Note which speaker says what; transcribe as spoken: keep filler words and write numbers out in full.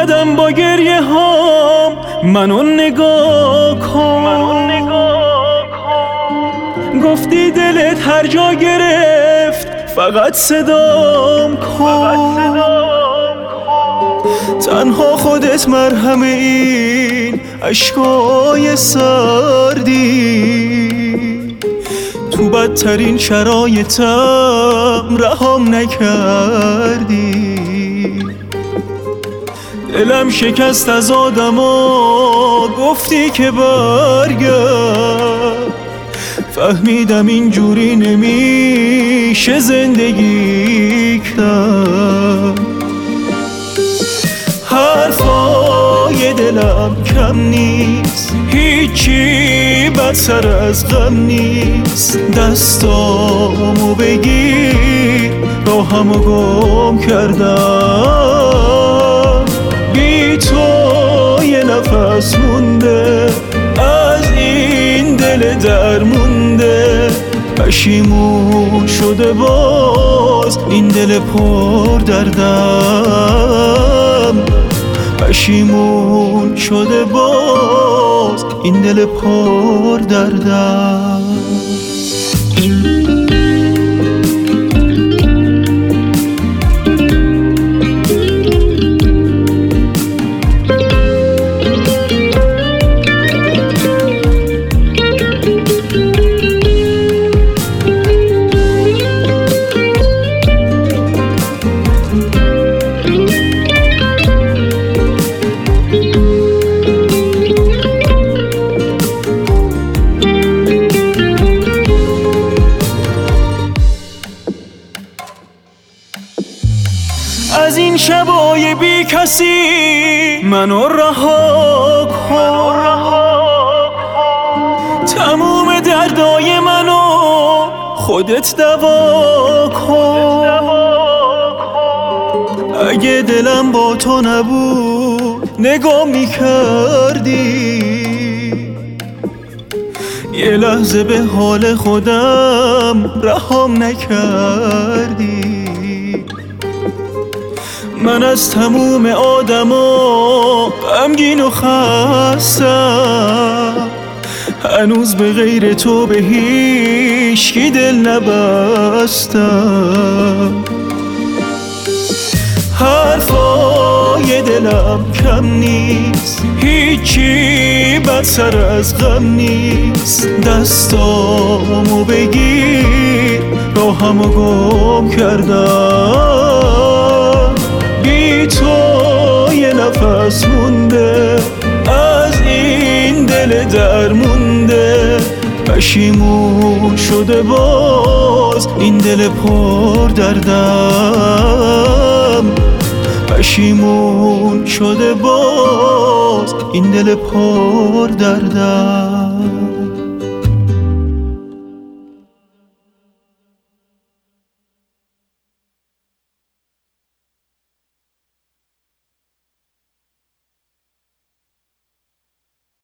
Speaker 1: اومدم با گریه هام منو نگاه کن، گفتی دلت هر جا گرفت فقط صدام کن. تنها خودت مرهم این عشقای سردی، تو بدترین شرایطم رهام نکردی. دلم شکست از آدما گفتی که برگرد، فهمیدم اینجوری نمیشه زندگی کرد. حرفای دلم کم نیست، هیچی بدتر از غم نیست. دستامو بگیر راهمو گم کردم، بی تو یه نفس مونده از این دل درمونده. پشیمون شده باز این دل پر دردم، پشیمون شده باز این دل پر دردم. از این شبای بی کسی منو رها کن، تموم دردای منو خودت دوا کن. اگه دلم با تو نبود نگاه میکردی، یه لحظه به حال خودم رهام نکردی. من از تموم آدما غمگین و خستم، هنوز به غیر تو به هیچکی دل نبستم. حرفای دلم کم نیست، هیچی بدتر از غم نیست. دستامو بگیر راهمو گم کردم، بی تو یه نفس مونده از این دل درمونده. پشیمون شده باز این دل پر دردم، پشیمون شده باز این دل پر دردم.